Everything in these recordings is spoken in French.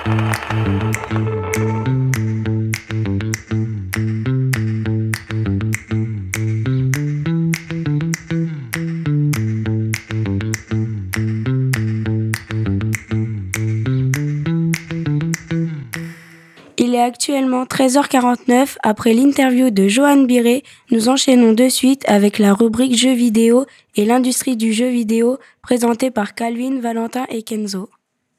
Il est actuellement 13h49. Après l'interview de Johan Biré, nous enchaînons de suite avec la rubrique jeux vidéo et l'industrie du jeu vidéo présentée par Calvin, Valentin et Kenzo.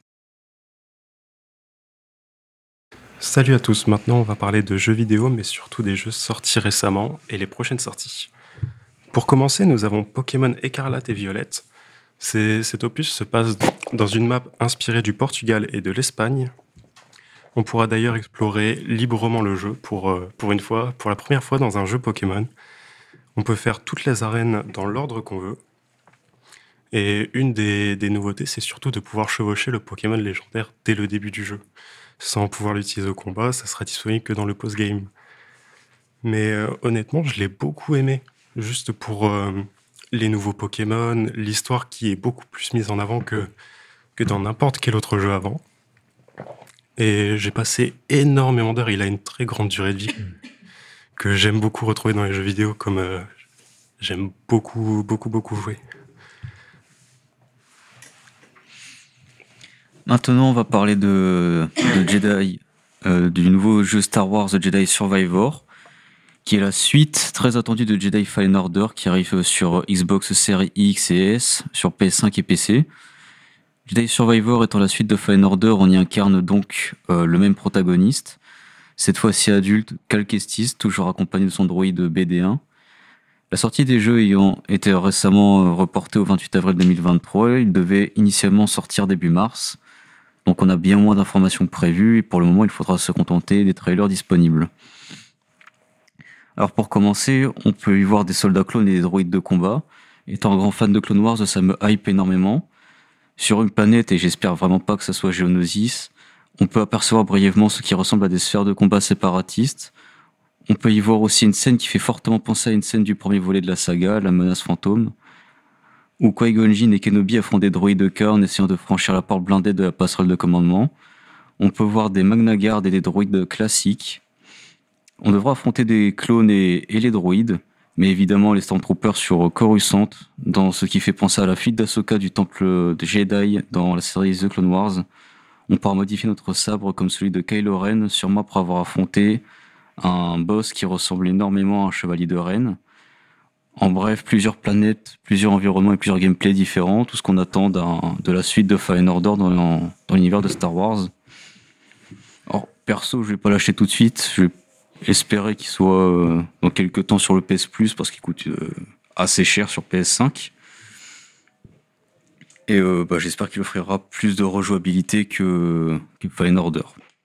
Salut à tous, maintenant on va parler de jeux vidéo mais surtout des jeux sortis récemment et les prochaines sorties. Pour commencer, nous avons Pokémon Écarlate et Violette. Cet opus se passe dans une map inspirée du Portugal et de l'Espagne. On pourra d'ailleurs explorer librement le jeu pour la première fois dans un jeu Pokémon. On peut faire toutes les arènes dans l'ordre qu'on veut. Et une des nouveautés, c'est surtout de pouvoir chevaucher le Pokémon légendaire dès le début du jeu. Sans pouvoir l'utiliser au combat, ça sera disponible que dans le post-game. Mais honnêtement, je l'ai beaucoup aimé. Juste pour les nouveaux Pokémon, l'histoire qui est beaucoup plus mise en avant que dans n'importe quel autre jeu avant. Et j'ai passé énormément d'heures. Il a une très grande durée de vie que j'aime beaucoup retrouver dans les jeux vidéo, comme j'aime beaucoup jouer. Maintenant, on va parler de Jedi, du nouveau jeu Star Wars The Jedi Survivor, qui est la suite très attendue de Jedi Fallen Order, qui arrive sur Xbox Series X et S, sur PS5 et PC. Jedi Survivor étant la suite de Fallen Order, on y incarne donc le même protagoniste, cette fois-ci adulte, Cal Kestis, toujours accompagné de son droïde BD1. La sortie des jeux ayant été récemment reportée au 28 avril 2023, il devait initialement sortir début mars. Donc on a bien moins d'informations prévues et pour le moment il faudra se contenter des trailers disponibles. Alors pour commencer, on peut y voir des soldats clones et des droïdes de combat. Étant un grand fan de Clone Wars, ça me hype énormément. Sur une planète, et j'espère vraiment pas que ça soit Geonosis, on peut apercevoir brièvement ce qui ressemble à des sphères de combat séparatistes. On peut y voir aussi une scène qui fait fortement penser à une scène du premier volet de la saga, la menace fantôme, où Qui-Gon Jinn et Kenobi affrontent des droïdes de K en essayant de franchir la porte blindée de la passerelle de commandement. On peut voir des Magna Guard et des droïdes classiques. On devra affronter des clones et les droïdes, mais évidemment les Stormtroopers sur Coruscant, dans ce qui fait penser à la fuite d'Ahsoka du temple de Jedi dans la série The Clone Wars. On pourra modifier notre sabre comme celui de Kylo Ren, sûrement pour avoir affronté un boss qui ressemble énormément à un chevalier de Ren. En bref, plusieurs planètes, plusieurs environnements et plusieurs gameplays différents, tout ce qu'on attend de la suite de Fallen Order dans l'univers de Star Wars. Alors, perso, je vais pas lâcher tout de suite, je vais espérer qu'il soit dans quelques temps sur le PS Plus parce qu'il coûte assez cher sur PS5. Et j'espère qu'il offrira plus de rejouabilité que Fallen Order.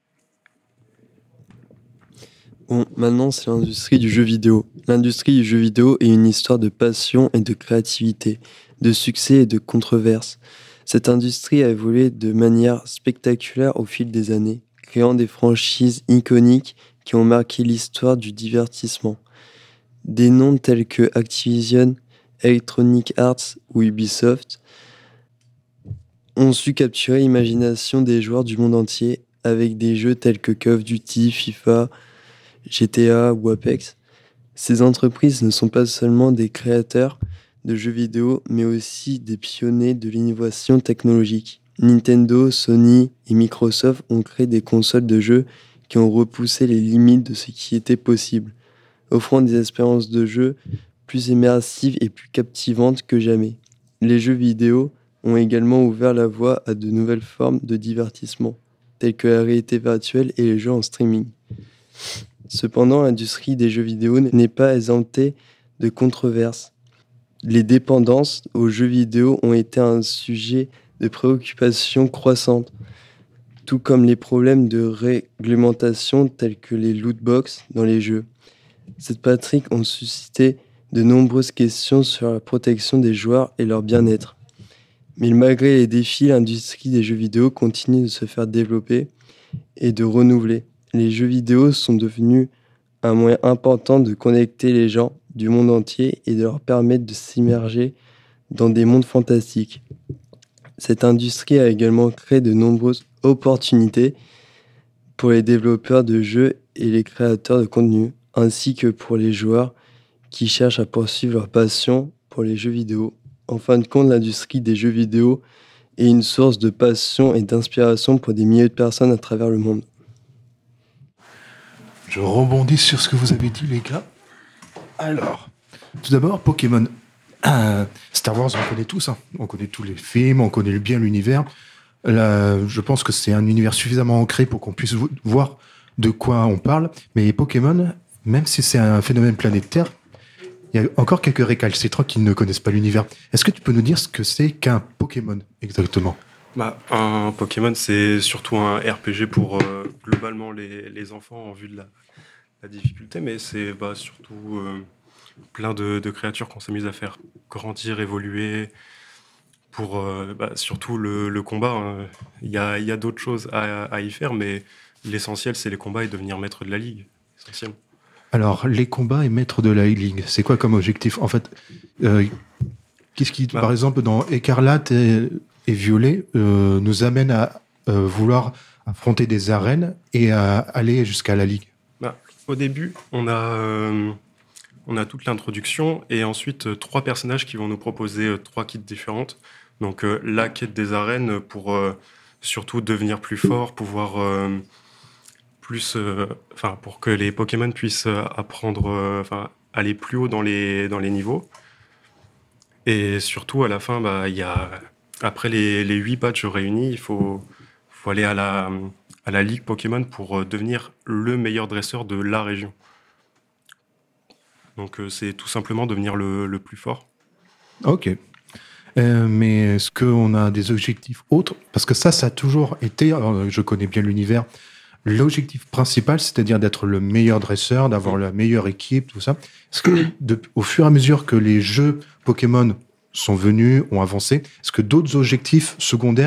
Bon, maintenant c'est l'industrie du jeu vidéo. L'industrie du jeu vidéo est une histoire de passion et de créativité, de succès et de controverses. Cette industrie a évolué de manière spectaculaire au fil des années, créant des franchises iconiques qui ont marqué l'histoire du divertissement. Des noms tels que Activision, Electronic Arts ou Ubisoft ont su capturer l'imagination des joueurs du monde entier avec des jeux tels que Call of Duty, FIFA, GTA ou Apex. Ces entreprises ne sont pas seulement des créateurs de jeux vidéo, mais aussi des pionniers de l'innovation technologique. Nintendo, Sony et Microsoft ont créé des consoles de jeux qui ont repoussé les limites de ce qui était possible, offrant des expériences de jeu plus immersives et plus captivantes que jamais. Les jeux vidéo ont également ouvert la voie à de nouvelles formes de divertissement, telles que la réalité virtuelle et les jeux en streaming. Cependant, l'industrie des jeux vidéo n'est pas exemptée de controverses. Les dépendances aux jeux vidéo ont été un sujet de préoccupation croissante, tout comme les problèmes de réglementation tels que les lootbox dans les jeux. Ces pratiques ont suscité de nombreuses questions sur la protection des joueurs et leur bien-être. Mais malgré les défis, l'industrie des jeux vidéo continue de se faire développer et de renouveler. Les jeux vidéo sont devenus un moyen important de connecter les gens du monde entier et de leur permettre de s'immerger dans des mondes fantastiques. Cette industrie a également créé de nombreuses opportunités pour les développeurs de jeux et les créateurs de contenu, ainsi que pour les joueurs qui cherchent à poursuivre leur passion pour les jeux vidéo. En fin de compte, l'industrie des jeux vidéo est une source de passion et d'inspiration pour des milliers de personnes à travers le monde. Je rebondis sur ce que vous avez dit, les gars. Alors, tout d'abord, Pokémon. Star Wars, on connaît tous. On connaît tous les films, on connaît bien l'univers. Là, je pense que c'est un univers suffisamment ancré pour qu'on puisse voir de quoi on parle. Mais Pokémon, même si c'est un phénomène planétaire, il y a encore quelques récalcitrants qui ne connaissent pas l'univers. Est-ce que tu peux nous dire ce que c'est qu'un Pokémon, exactement ? Un Pokémon, c'est surtout un RPG pour globalement les enfants en vue de la difficulté, mais c'est surtout plein de créatures qu'on s'amuse à faire grandir, évoluer, pour surtout le combat. Il y a d'autres choses à y faire, mais l'essentiel, c'est les combats et devenir maître de la ligue. Essentiel. Alors, les combats et maître de la ligue, c'est quoi comme objectif ? En fait, qu'est-ce qui, par exemple, dans Écarlate et Violet, nous amène à vouloir affronter des arènes et à aller jusqu'à la ligue ? Au début, on a toute l'introduction et ensuite 3 personnages qui vont nous proposer 3 quêtes différentes. Donc la quête des arènes pour surtout devenir plus fort, pouvoir pour que les Pokémon puissent apprendre, aller plus haut dans les niveaux. Et surtout à la fin, après les 8 badges réunis, il faut aller à la ligue Pokémon pour devenir le meilleur dresseur de la région. Donc c'est tout simplement devenir le plus fort. Ok. Mais est-ce qu'on a des objectifs autres ? Parce que ça a toujours été, alors, je connais bien l'univers, l'objectif principal, c'est-à-dire d'être le meilleur dresseur, d'avoir la meilleure équipe, tout ça. Est-ce que, au fur et à mesure que les jeux Pokémon sont venus, ont avancé, est-ce que d'autres objectifs secondaires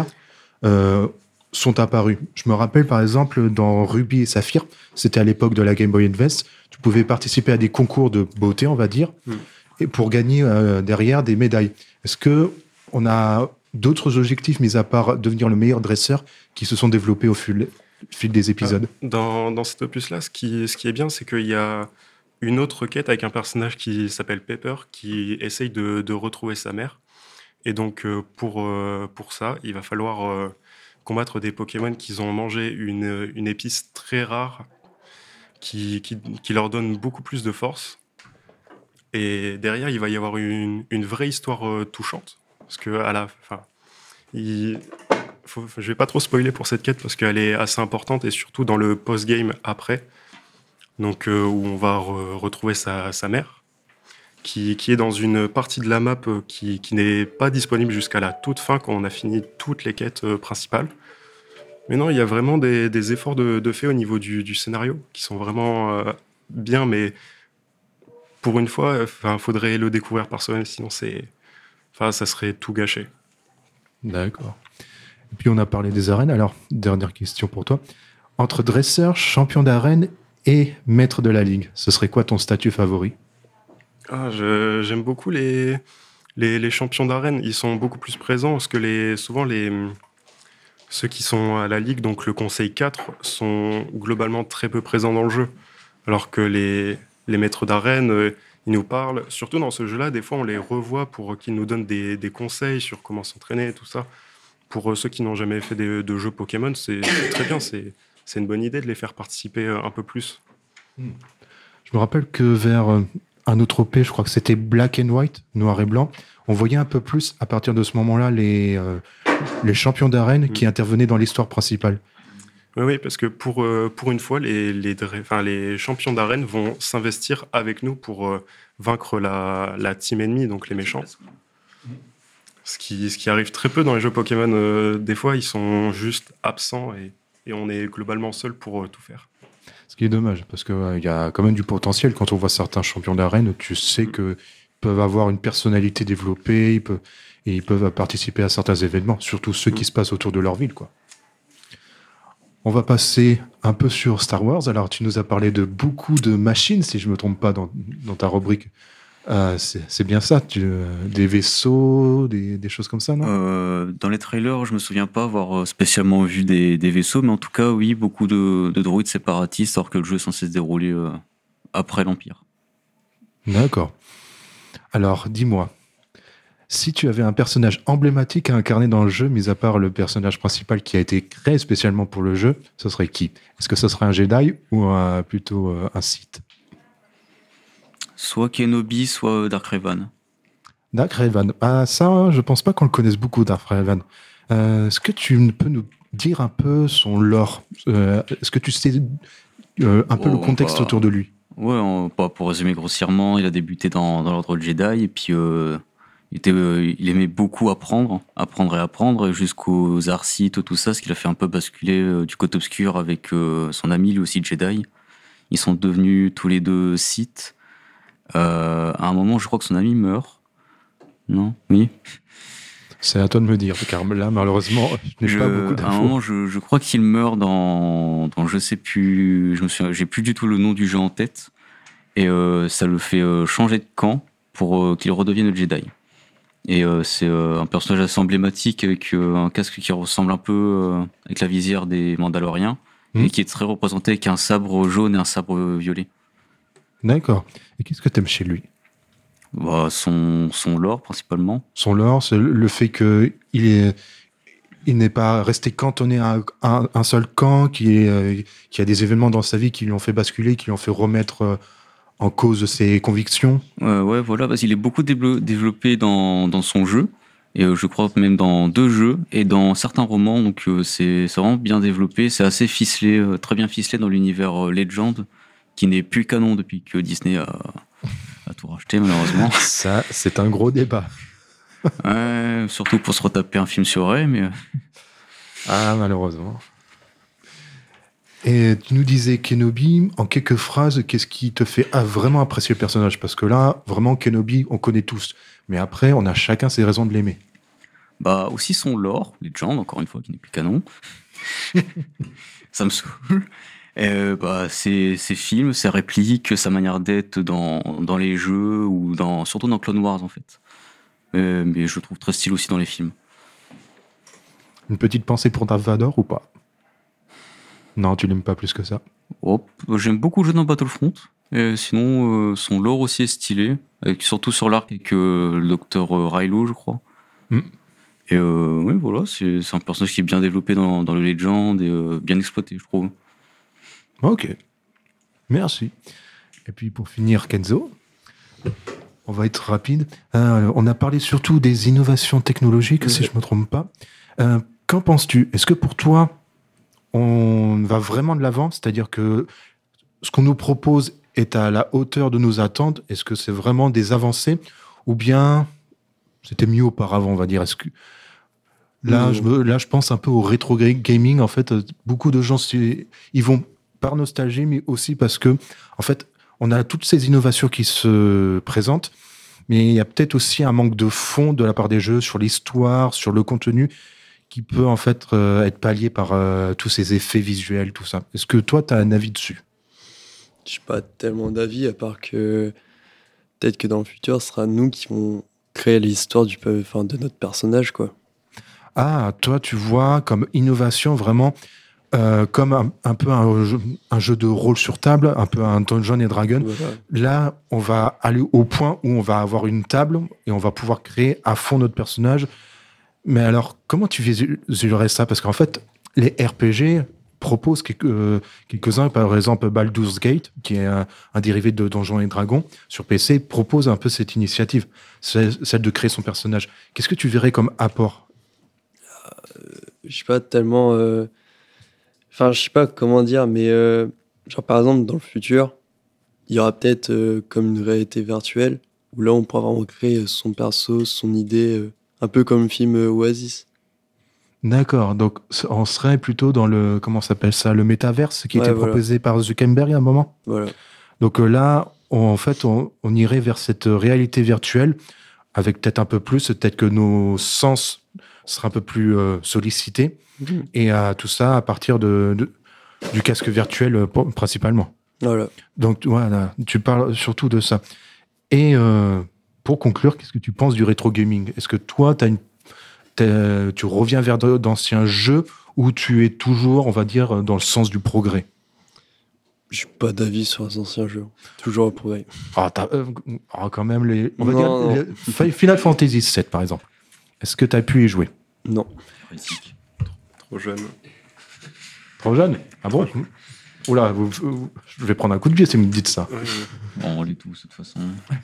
sont apparus ? Je me rappelle par exemple dans Ruby et Saphir, c'était à l'époque de la Game Boy Advance, tu pouvais participer à des concours de beauté, on va dire, et pour gagner derrière des médailles. Est-ce que on a d'autres objectifs, mis à part devenir le meilleur dresseur, qui se sont développés au fil des épisodes ? Dans cet opus-là, ce qui est bien, c'est qu'il y a une autre quête avec un personnage qui s'appelle Pepper, qui essaye de retrouver sa mère. Et donc, pour ça, il va falloir combattre des Pokémon qui ont mangé une épice très rare qui leur donne beaucoup plus de force. Et derrière, il va y avoir une vraie histoire touchante. Parce que à la fin, je vais pas trop spoiler pour cette quête parce qu'elle est assez importante et surtout dans le post-game après, donc où on va retrouver sa mère, qui est dans une partie de la map qui n'est pas disponible jusqu'à la toute fin quand on a fini toutes les quêtes principales. Mais non, il y a vraiment des efforts de fait au niveau du scénario qui sont vraiment bien, mais pour une fois, faudrait le découvrir par soi-même, sinon ça serait tout gâché. D'accord. Et puis on a parlé des arènes. Alors, dernière question pour toi. Entre dresseur, champion d'arène et maître de la ligue, ce serait quoi ton statut favori ? J'aime beaucoup les champions d'arène. Ils sont beaucoup plus présents parce que souvent ceux qui sont à la ligue, donc le conseil 4, sont globalement très peu présents dans le jeu. Alors que les maîtres d'arène, ils nous parlent, surtout dans ce jeu-là, des fois on les revoit pour qu'ils nous donnent des conseils sur comment s'entraîner et tout ça. Pour ceux qui n'ont jamais fait de jeux Pokémon, c'est très bien, c'est une bonne idée de les faire participer un peu plus. Je me rappelle que vers un autre OP, je crois que c'était Black and White, noir et blanc, on voyait un peu plus, à partir de ce moment-là, les champions d'arène qui intervenaient dans l'histoire principale. Oui, parce que pour une fois, les champions d'arène vont s'investir avec nous pour vaincre la team ennemie, donc les méchants. Ce qui arrive très peu dans les jeux Pokémon. Des fois, ils sont juste absents et on est globalement seul pour tout faire. Ce qui est dommage, parce qu'il y a quand même du potentiel. Quand on voit certains champions d'arène, tu sais qu'ils peuvent avoir une personnalité développée, ils peuvent participer à certains événements, surtout ceux qui se passent autour de leur ville, quoi. On va passer un peu sur Star Wars. Alors, tu nous as parlé de beaucoup de machines, si je ne me trompe pas, dans ta rubrique C'est bien ça, des vaisseaux, des choses comme ça, non? Dans les trailers, je me souviens pas avoir spécialement vu des vaisseaux, mais en tout cas, oui, beaucoup de droïdes séparatistes, alors que le jeu est censé se dérouler après l'Empire. D'accord. Alors, dis-moi, si tu avais un personnage emblématique à incarner dans le jeu, mis à part le personnage principal qui a été créé spécialement pour le jeu, ce serait qui? Est-ce que ce serait un Jedi ou plutôt un Sith? Soit Kenobi, soit Dark Revan. Dark Revan. Ah, ça, je pense pas qu'on le connaisse beaucoup, Dark Revan. Est-ce que tu peux nous dire un peu son lore? Est-ce que tu sais un peu le contexte autour de lui? Ouais, pour résumer grossièrement, il a débuté dans l'ordre Jedi et puis il aimait beaucoup apprendre et apprendre jusqu'aux arts Sith, tout ça, ce qui l'a fait un peu basculer du côté obscur avec son ami, lui aussi Jedi. Ils sont devenus tous les deux Sith. À un moment, je crois que son ami meurt. Non? Oui? C'est à toi de me dire, car là, malheureusement, je n'ai pas beaucoup d'infos. À un moment, je crois qu'il meurt dans je sais plus, j'ai plus du tout le nom du jeu en tête. Et ça le fait changer de camp pour qu'il redevienne Jedi. Et c'est un personnage assez emblématique avec un casque qui ressemble un peu avec la visière des Mandaloriens et qui est très représenté avec un sabre jaune et un sabre violet. D'accord. Et qu'est-ce que tu aimes chez lui? Son lore, principalement. Son lore, c'est le fait qu'il n'est pas resté cantonné à un seul camp, qui a des événements dans sa vie qui lui ont fait basculer, qui lui ont fait remettre en cause ses convictions. Ouais, voilà, parce qu'il est beaucoup développé dans son jeu, et je crois même dans 2 jeux, et dans certains romans, donc c'est vraiment bien développé, c'est assez ficelé, très bien ficelé dans l'univers Legend, qui n'est plus canon depuis que Disney a tout racheté, malheureusement. Ça, c'est un gros débat. Ouais, surtout pour se retaper un film sur Rey, mais... Ah, malheureusement. Et tu nous disais Kenobi, en quelques phrases, qu'est-ce qui te fait vraiment apprécier le personnage? Parce que là, vraiment, Kenobi, on connaît tous. Mais après, on a chacun ses raisons de l'aimer. Aussi son lore, Legend, encore une fois, qui n'est plus canon. Ça me saoule. Ses films, ses répliques, sa manière d'être dans les jeux, ou surtout dans Clone Wars, en fait. Mais je le trouve très stylé aussi dans les films. Une petite pensée pour Darth Vader ou pas? Non, tu l'aimes pas plus que ça. J'aime beaucoup le jeu dans Battlefront. Et sinon, son lore aussi est stylé, surtout sur l'arc avec le docteur Rilo, je crois. Et oui, voilà, c'est un personnage qui est bien développé dans le Legend et bien exploité, je trouve. Ok, merci. Et puis pour finir, Kenzo, on va être rapide. On a parlé surtout des innovations technologiques, si je ne me trompe pas. Qu'en penses-tu? Est-ce que pour toi, on va vraiment de l'avant? C'est-à-dire que ce qu'on nous propose est à la hauteur de nos attentes? Est-ce que c'est vraiment des avancées? Ou bien c'était mieux auparavant, on va dire? Est-ce que... Là, je pense un peu au rétro gaming. En fait, beaucoup de gens, ils vont par nostalgie, mais aussi parce que, en fait, on a toutes ces innovations qui se présentent, mais il y a peut-être aussi un manque de fond de la part des jeux sur l'histoire, sur le contenu, qui peut en fait être pallié par tous ces effets visuels, tout ça. Est-ce que toi, tu as un avis dessus? Je n'ai pas tellement d'avis, à part que peut-être que dans le futur, ce sera nous qui vont créer l'histoire de notre personnage, quoi. Ah, toi, tu vois comme innovation vraiment comme un peu un jeu de rôle sur table, un peu un Dungeons and Dragons. Voilà. Là, on va aller au point où on va avoir une table et on va pouvoir créer à fond notre personnage. Mais alors, comment tu visualiserais ça? Parce qu'en fait, les RPG proposent quelques-uns, par exemple Baldur's Gate, qui est un dérivé de Donjons et Dragons sur PC, propose un peu cette initiative, celle de créer son personnage. Qu'est-ce que tu verrais comme apport? Je sais pas tellement... Enfin, je sais pas comment dire, mais genre par exemple, dans le futur, il y aura peut-être comme une réalité virtuelle, où là, on pourra vraiment créer son perso, son idée, un peu comme le film Oasis. D'accord, donc on serait plutôt dans le, comment s'appelle ça, le métaverse qui était proposé par Zuckerberg à un moment. Voilà. Donc là, en fait, on irait vers cette réalité virtuelle, avec peut-être un peu plus, peut-être que nos sens seraient un peu plus sollicités. Et tout ça à partir du casque virtuel principalement. Voilà. Donc voilà, tu parles surtout de ça. Et pour conclure, qu'est-ce que tu penses du rétro gaming? Est-ce que toi, tu reviens vers d'anciens jeux ou tu es toujours, on va dire, dans le sens du progrès? J'ai pas d'avis sur les anciens jeux. Toujours au progrès. Quand même, on va Non, dire Final Fantasy VII, par exemple. Est-ce que tu as pu y jouer? Non. Trop jeune. Trop jeune? Ah bon? Oula, je vais prendre un coup de pied si vous me dites ça. Bon, on l'est tous, de toute façon.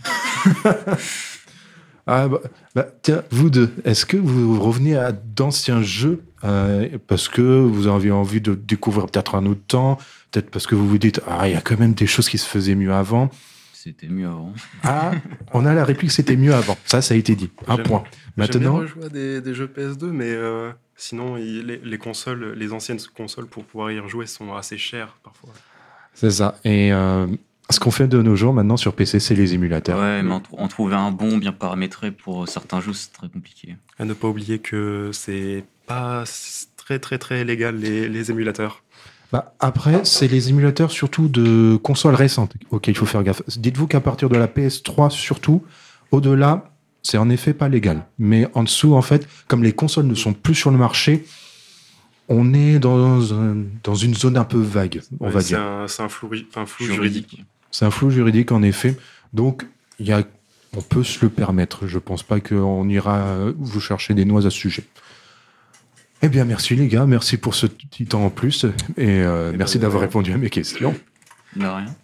Tiens, vous deux, est-ce que vous revenez à d'anciens jeux parce que vous avez envie de découvrir peut-être un autre temps, peut-être parce que vous vous dites il y a quand même des choses qui se faisaient mieux avant. C'était mieux avant. On a la réplique, c'était mieux avant. Ça a été dit. Un point. Maintenant, j'aime bien rejouer à des jeux PS2, mais sinon les consoles, les anciennes consoles pour pouvoir y rejouer sont assez chères parfois. C'est ça. Et ce qu'on fait de nos jours maintenant sur PC, c'est les émulateurs. Ouais, mais en trouver un bon bien paramétré pour certains jeux, c'est très compliqué. À ne pas oublier que c'est pas très très très légal les émulateurs. Après, c'est les émulateurs surtout de consoles récentes auxquels il faut faire gaffe. Dites-vous qu'à partir de la PS3 surtout, au-delà, c'est en effet pas légal. Mais en dessous, en fait, comme les consoles ne sont plus sur le marché, on est dans une zone un peu vague, on va dire. C'est un flou juridique. C'est un flou juridique, en effet. Donc, on peut se le permettre. Je pense pas qu'on ira vous chercher des noix à ce sujet. Eh bien, merci les gars. Merci pour ce petit temps en plus. Et merci d'avoir répondu à mes questions. De rien.